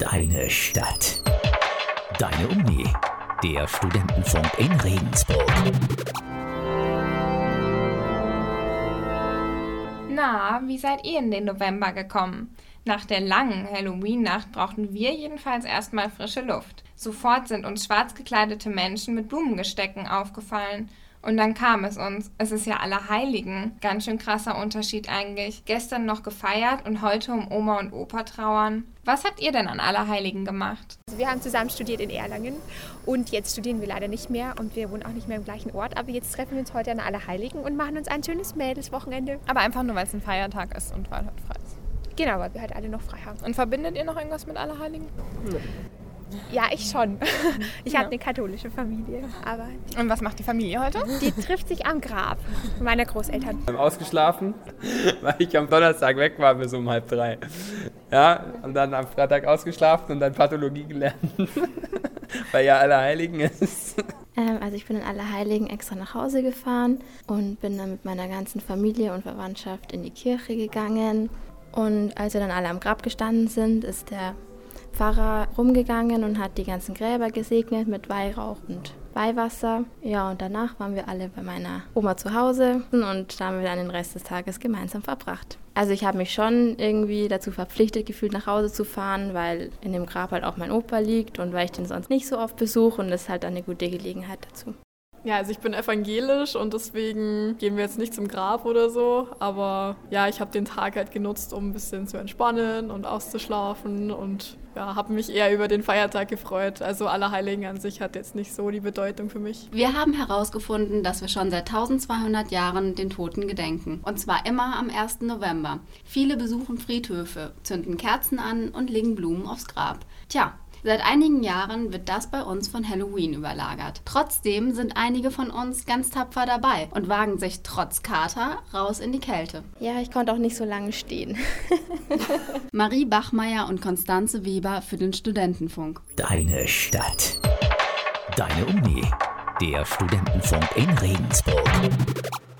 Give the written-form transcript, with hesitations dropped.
Deine Stadt. Deine Uni. Der Studentenfunk in Regensburg. Na, wie seid ihr in den November gekommen? Nach der langen Halloween-Nacht brauchten wir jedenfalls erstmal frische Luft. Sofort sind uns schwarz gekleidete Menschen mit Blumengestecken aufgefallen. Und dann kam es uns. Es ist ja Allerheiligen. Ganz schön krasser Unterschied eigentlich. Gestern noch gefeiert und heute um Oma und Opa trauern. Was habt ihr denn an Allerheiligen gemacht? Wir haben zusammen studiert in Erlangen und jetzt studieren wir leider nicht mehr und wir wohnen auch nicht mehr im gleichen Ort. Aber jetzt treffen wir uns heute an Allerheiligen und machen uns ein schönes Mädelswochenende. Aber einfach nur, weil es ein Feiertag ist und weil heute frei ist. Genau, weil wir halt alle noch frei haben. Und verbindet ihr noch irgendwas mit Allerheiligen? Ja, ich schon. Ich habe eine katholische Familie. Aber und was macht die Familie heute? Die trifft sich am Grab meiner Großeltern. Wir haben ausgeschlafen, weil ich am Donnerstag weg war bis um 2:30. Ja, und dann am Freitag ausgeschlafen und dann Pathologie gelernt, weil ja Allerheiligen ist. Also ich bin in Allerheiligen extra nach Hause gefahren und bin dann mit meiner ganzen Familie und Verwandtschaft in die Kirche gegangen. Und als wir dann alle am Grab gestanden sind, ist der Pfarrer rumgegangen und hat die ganzen Gräber gesegnet mit Weihrauch und Weihwasser. Ja, und danach waren wir alle bei meiner Oma zu Hause und da haben wir dann den Rest des Tages gemeinsam verbracht. Also ich habe mich schon irgendwie dazu verpflichtet gefühlt, nach Hause zu fahren, weil in dem Grab halt auch mein Opa liegt und weil ich den sonst nicht so oft besuche und das ist halt eine gute Gelegenheit dazu. Ja, also ich bin evangelisch und deswegen gehen wir jetzt nicht zum Grab oder so, aber ja, ich habe den Tag halt genutzt, um ein bisschen zu entspannen und auszuschlafen und ja, habe mich eher über den Feiertag gefreut. Also Allerheiligen an sich hat jetzt nicht so die Bedeutung für mich. Wir haben herausgefunden, dass wir schon seit 1200 Jahren den Toten gedenken. Und zwar immer am 1. November. Viele besuchen Friedhöfe, zünden Kerzen an und legen Blumen aufs Grab. Tja, seit einigen Jahren wird das bei uns von Halloween überlagert. Trotzdem sind einige von uns ganz tapfer dabei und wagen sich trotz Kater raus in die Kälte. Ja, ich konnte auch nicht so lange stehen. Marie Bachmeier und Konstanze Weber für den Studentenfunk. Deine Stadt. Deine Uni. Der Studentenfunk in Regensburg.